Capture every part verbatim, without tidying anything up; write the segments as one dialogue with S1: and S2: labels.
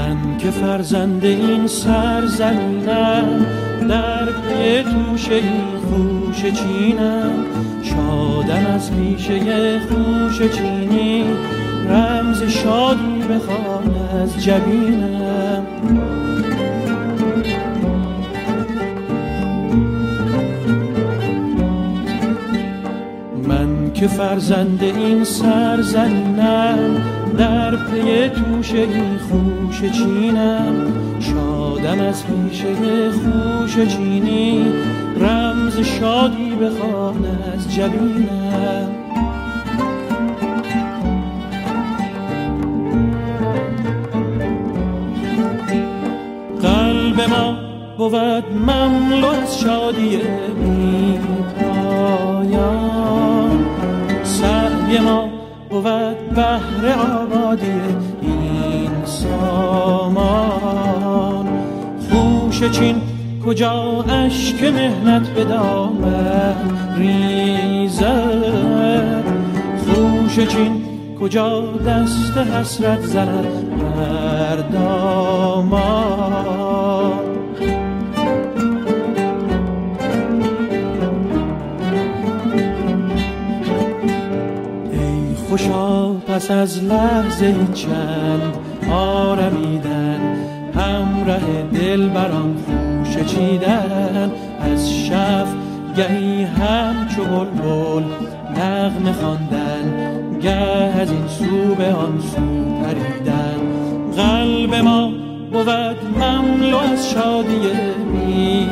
S1: من که فرزند این سرزمینم، در پی توشه خوش چینم، شادم از پیشه خوش چینی، رمز شادی بخوان از جبینم. من که فرزند این سرزمینم، در پی توشه خوش چینم، شادم از پیشه خوش چینی، رمز شادی بخوان از جبینم. قلب ما بود مملو از شادی بی پایان، سعی ما بود بهر آبادی این سامان. خوش چین کجا اشک مهنت به دامن ریزد، خوش چین کجا دست حسرت زند بر دامان. ای خوشا پس از لحظه چند آرمیدن، همراه دل برام خوش چیدن، از شف گهی همچو بلبل نغمه خواندن، گه از این سو به آن سو پریدن. قلب ما بود مملو از شادی بی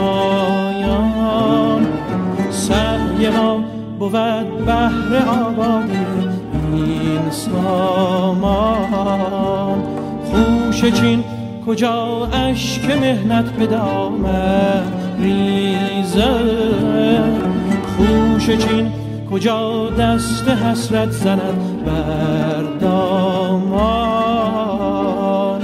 S1: پایان، سعی ما بود بهر آبادی این سامان. خوش چین کجا اشک مهنت به دامن ریزد، خوش چین کجا دست حسرت زند بر دامان.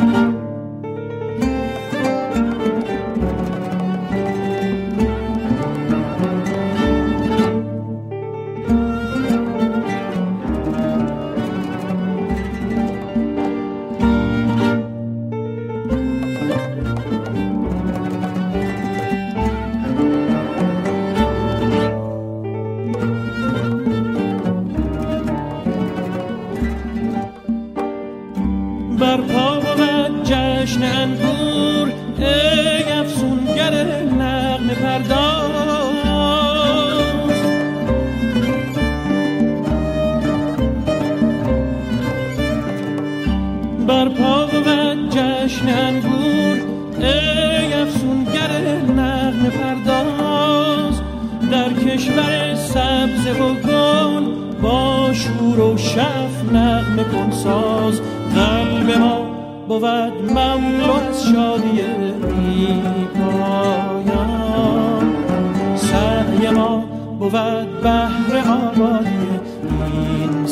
S1: برپا بود جشن انگور، ای افسونگر نغمه پرداز. برپا بود جشن انگور، ای افسونگر نغمه پرداز. در کشور سبز و گل با شور و شف نغمه کن ساز. قلب ما بود مملو از شادی بی پایان، سعی ما بود بهر آبادی این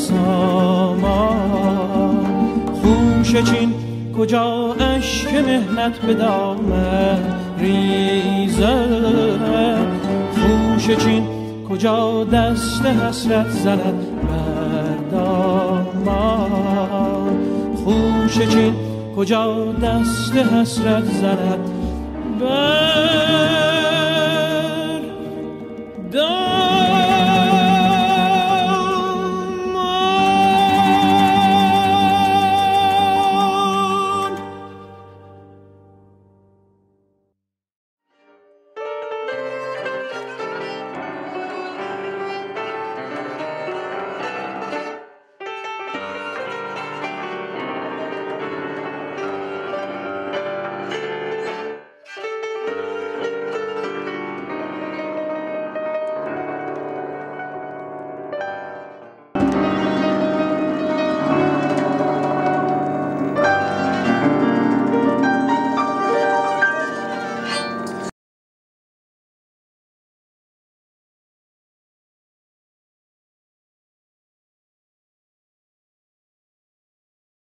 S1: سامان. خوش چین کجا اشک مهنت به دامن ریزد، خوش چین کجا دست حسرت زند بر دامان. خوش چین کجا دست حسرت زند بر دامان.